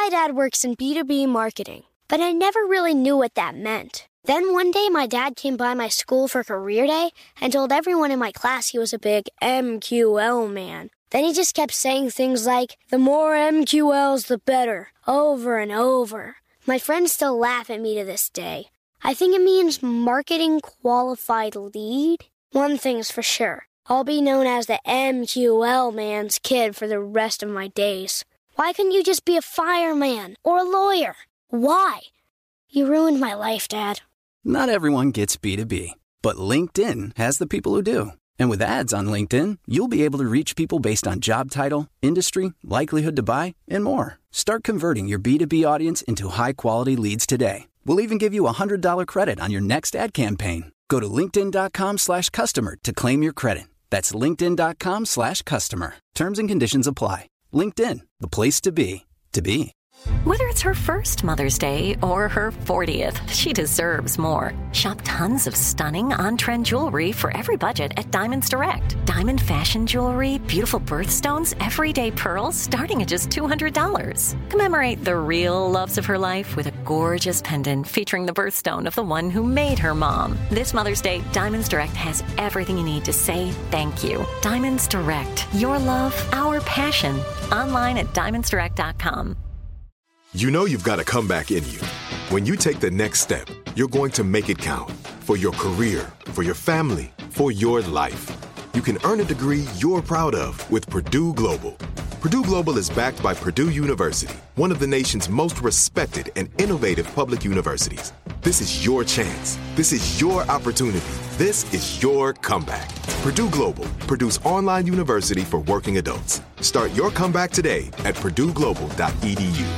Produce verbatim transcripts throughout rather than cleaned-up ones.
My dad works in B two B marketing, but I never really knew what that meant. Then one day, my dad came by my school for career day and told everyone in my class he was a big M Q L man. Then he just kept saying things like, the more M Q Ls, the better, over and over. My friends still laugh at me to this day. I think it means marketing qualified lead. One thing's for sure. I'll be known as the M Q L man's kid for the rest of my days. Why couldn't you just be a fireman or a lawyer? Why? You ruined my life, Dad. Not everyone gets B two B, but LinkedIn has the people who do. And with ads on LinkedIn, you'll be able to reach people based on job title, industry, likelihood to buy, and more. Start converting your B two B audience into high-quality leads today. We'll even give you a one hundred dollars credit on your next ad campaign. Go to linkedin.com slash customer to claim your credit. That's linkedin.com slash customer. Terms and conditions apply. LinkedIn, the place to be, to be. Whether it's her first Mother's Day or her fortieth, she deserves more. Shop tons of stunning on-trend jewelry for every budget at Diamonds Direct. Diamond fashion jewelry, beautiful birthstones, everyday pearls starting at just two hundred dollars. Commemorate the real loves of her life with a gorgeous pendant featuring the birthstone of the one who made her mom. This Mother's Day, Diamonds Direct has everything you need to say thank you. Diamonds Direct. Your love, our passion. Online at diamonds direct dot com. You know you've got a comeback in you. When you take the next step, you're going to make it count. For your career, for your family, for your life. You can earn a degree you're proud of with Purdue Global. Purdue Global is backed by Purdue University, one of the nation's most respected and innovative public universities. This is your chance. This is your opportunity. This is your comeback. Purdue Global, Purdue's online university for working adults. Start your comeback today at purdue global dot e d u.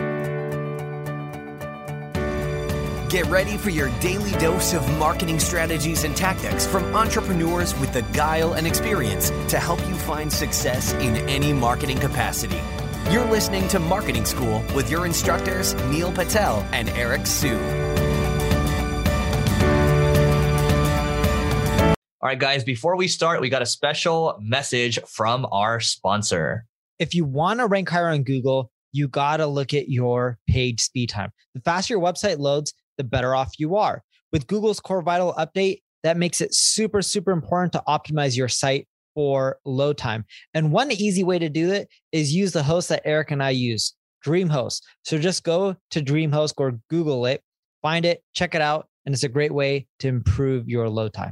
Get ready for your daily dose of marketing strategies and tactics from entrepreneurs with the guile and experience to help you find success in any marketing capacity. You're listening to Marketing School with your instructors, Neil Patel and Eric Siu. All right, guys, before we start, we got a special message from our sponsor. If you want to rank higher on Google, you got to look at your page speed time. The faster your website loads, the better off you are. With Google's Core Vital update, that makes it super, super important to optimize your site for load time. And one easy way to do it is use the host that Eric and I use, DreamHost. So just go to DreamHost or Google it, find it, check it out, and it's a great way to improve your load time.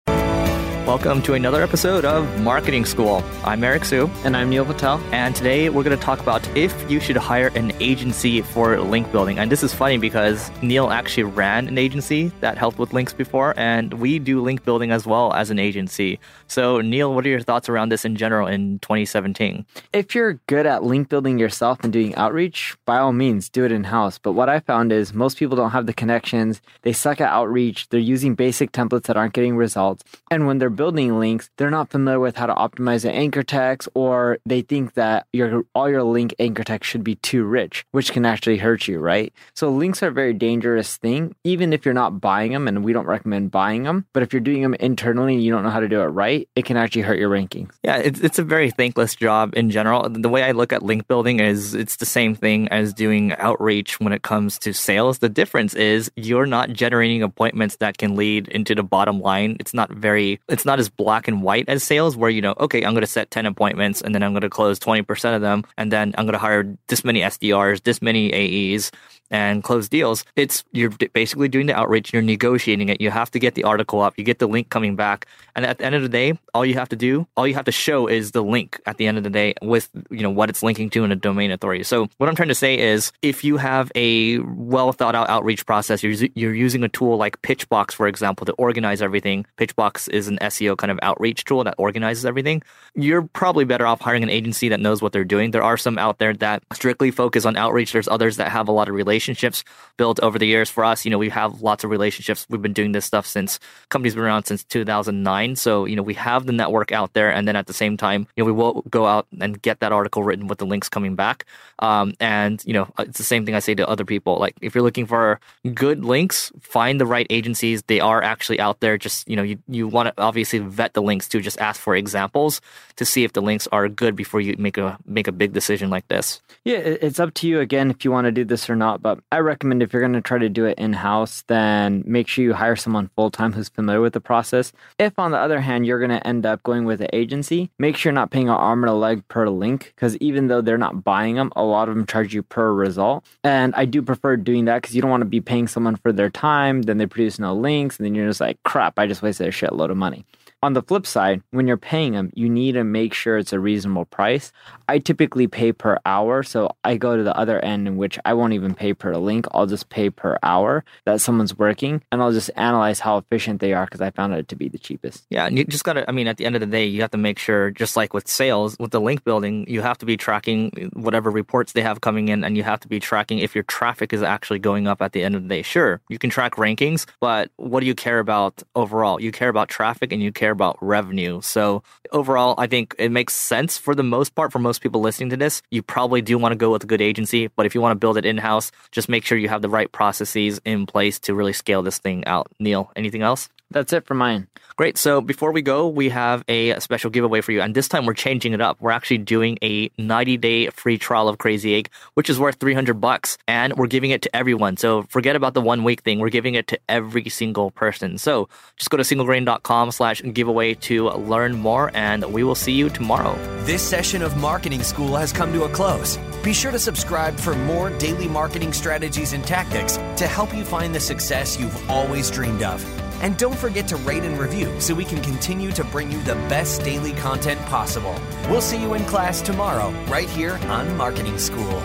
Welcome to another episode of Marketing School. I'm Eric Siu. And I'm Neil Patel. And today we're going to talk about if you should hire an agency for link building. And this is funny because Neil actually ran an agency that helped with links before, and we do link building as well as an agency. So Neil, what are your thoughts around this in general in twenty seventeen? If you're good at link building yourself and doing outreach, by all means, do it in-house. But what I found is most people don't have the connections. They suck at outreach. They're using basic templates that aren't getting results. And when they're building links, they're not familiar with how to optimize the anchor text, or they think that your all your link anchor text should be too rich, which can actually hurt you, right? So links are a very dangerous thing, even if you're not buying them, and we don't recommend buying them. But if you're doing them internally and you don't know how to do it right, it can actually hurt your rankings. Yeah, it's, it's a very thankless job in general. The way I look at link building is it's the same thing as doing outreach when it comes to sales. The difference is you're not generating appointments that can lead into the bottom line. It's not very, it's not as black and white as sales where, you know, okay, I'm going to set ten appointments and then I'm going to close twenty percent of them. And then I'm going to hire this many S D Rs, this many A Es and close deals. It's, you're basically doing the outreach, you're negotiating it. You have to get the article up, you get the link coming back. And at the end of the day, all you have to do, all you have to show is the link at the end of the day with, you know, what it's linking to in a domain authority. So what I'm trying to say is if you have a well thought out outreach process, you're, you're using a tool like Pitchbox, for example, to organize everything. Pitchbox is an S E O kind of outreach tool that organizes everything. You're probably better off hiring an agency that knows what they're doing. There are some out there that strictly focus on outreach. There's others that have a lot of relationships relationships built over the years. For us, you know, we have lots of relationships. We've been doing this stuff since company's been around since two thousand nine. So, you know, we have the network out there. And then at the same time, you know, we will go out and get that article written with the links coming back. Um, and, you know, it's the same thing I say to other people. Like, if you're looking for good links, find the right agencies. They are actually out there. Just, you know, you, you want to obviously vet the links too. Just ask for examples to see if the links are good before you make a make a big decision like this. Yeah, it's up to you again if you want to do this or not. But I recommend if you're going to try to do it in-house, then make sure you hire someone full-time who's familiar with the process. If, on the other hand, you're going to end up going with an agency, make sure you're not paying an arm and a leg per link, because even though they're not buying them, a lot of them charge you per result. And I do prefer doing that because you don't want to be paying someone for their time, then they produce no links, and then you're just like, crap, I just wasted a shitload of money. On the flip side, when you're paying them, you need to make sure it's a reasonable price. I typically pay per hour, so I go to the other end in which I won't even pay per link. I'll just pay per hour that someone's working, and I'll just analyze how efficient they are because I found it to be the cheapest. Yeah, and you just got to, I mean, at the end of the day, you have to make sure, just like with sales, with the link building, you have to be tracking whatever reports they have coming in, and you have to be tracking if your traffic is actually going up at the end of the day. Sure, you can track rankings, but what do you care about overall? You care about traffic and you care about revenue. So overall, I think it makes sense for the most part for most people listening to this. You probably do want to go with a good agency, but if you want to build it in-house, just make sure you have the right processes in place to really scale this thing out. Neil, anything else? That's it for mine. Great. So before we go, we have a special giveaway for you. And this time we're changing it up. We're actually doing a ninety-day free trial of Crazy Egg, which is worth three hundred bucks. And we're giving it to everyone. So forget about the one week thing. We're giving it to every single person. So just go to singlegrain.com slash giveaway to learn more. And we will see you tomorrow. This session of Marketing School has come to a close. Be sure to subscribe for more daily marketing strategies and tactics to help you find the success you've always dreamed of. And don't forget to rate and review so we can continue to bring you the best daily content possible. We'll see you in class tomorrow, right here on Marketing School.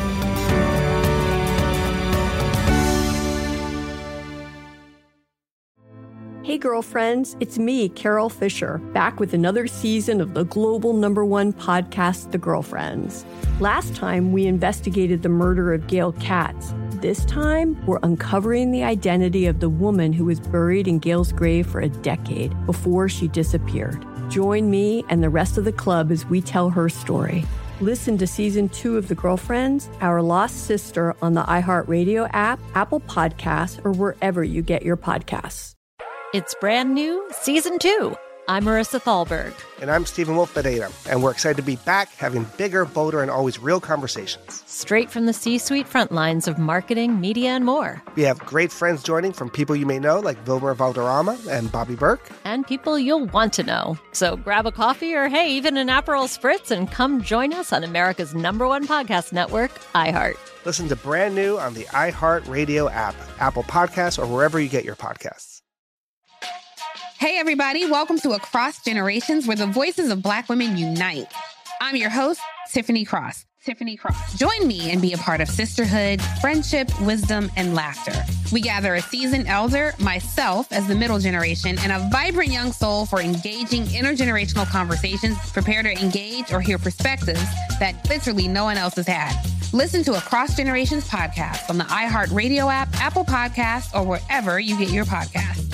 Hey girlfriends, it's me, Carol Fisher, back with another season of the global number one podcast, The Girlfriends. Last time, we investigated the murder of Gail Katz. This time, we're uncovering the identity of the woman who was buried in Gail's grave for a decade before she disappeared. Join me and the rest of the club as we tell her story. Listen to season two of The Girlfriends, Our Lost Sister on the iHeartRadio app, Apple Podcasts, or wherever you get your podcasts. It's brand new, season two. I'm Marissa Thalberg. And I'm Stephen Wolf Pereira, and we're excited to be back having bigger, bolder, and always real conversations. Straight from the C-suite front lines of marketing, media, and more. We have great friends joining from people you may know, like Wilmer Valderrama and Bobby Burke. And people you'll want to know. So grab a coffee or, hey, even an Aperol Spritz and come join us on America's number one podcast network, iHeart. Listen to Brand New on the iHeartRadio app, Apple Podcasts, or wherever you get your podcasts. Hey, everybody. Welcome to Across Generations, where the voices of Black women unite. I'm your host, Tiffany Cross. Tiffany Cross. Join me and be a part of sisterhood, friendship, wisdom, and laughter. We gather a seasoned elder, myself as the middle generation, and a vibrant young soul for engaging intergenerational conversations, prepare to engage or hear perspectives that literally no one else has had. Listen to Across Generations podcast on the iHeartRadio app, Apple Podcasts, or wherever you get your podcasts.